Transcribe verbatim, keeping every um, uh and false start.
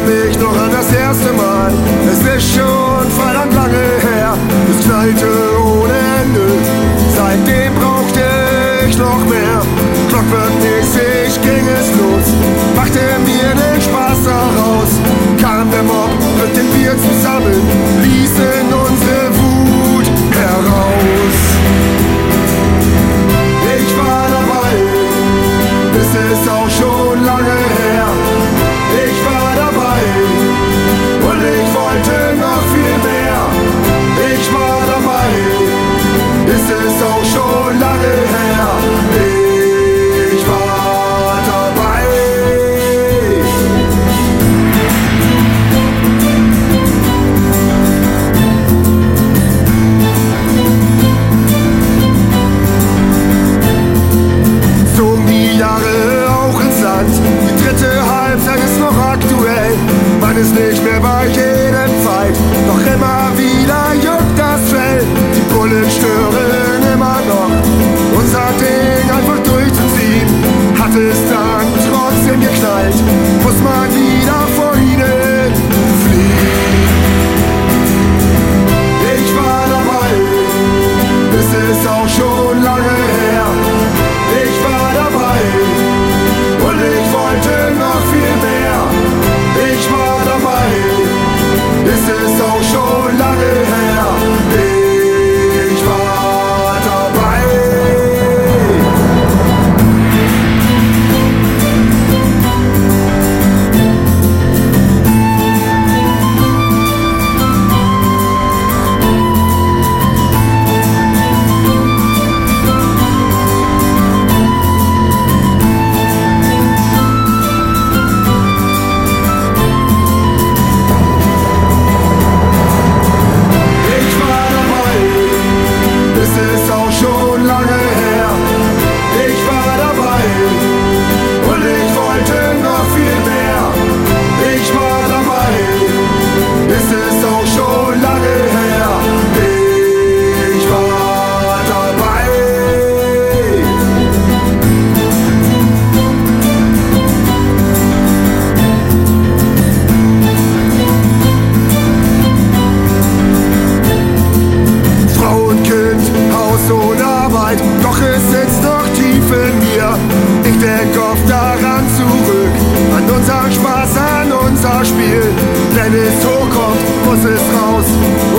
erinnere mich noch an das erste Mal. Es ist schon verdammt lange her. Es knallte ohne Ende. Seitdem brauchte ich noch mehr. Clockwork-mäßig ging es los. Machte mir den Spaß daraus. Kam der Mob, rückten wir zusammen, ließen unsere Wut heraus. Ich war dabei, es ist auch schon lange her. Ich war dabei und ich wollte noch viel mehr. Ich war dabei, es ist auch schon lange her. Ich war dabei. Zogen die Jahre auch ins Land, die dritte Halbzeit ist noch aktuell. Man ist nicht mehr bei jedem Fight, doch immer wieder juckt das Fell. Die Bullen stören immer noch, unser Ding einfach durchzuziehen. Hat es dann trotzdem geknallt, muss man wieder vor ihnen fliehen. Ich war dabei, es ist auch schon lange her. Ich war dabei und ich wollte noch viel mehr. Ich war dabei, es ist auch schon lange her. Ich war dabei. Doch es sitzt noch tief in mir. Ich denk oft daran zurück, an unseren Spaß, an unser Spiel. Wenn es hochkommt, muss es raus.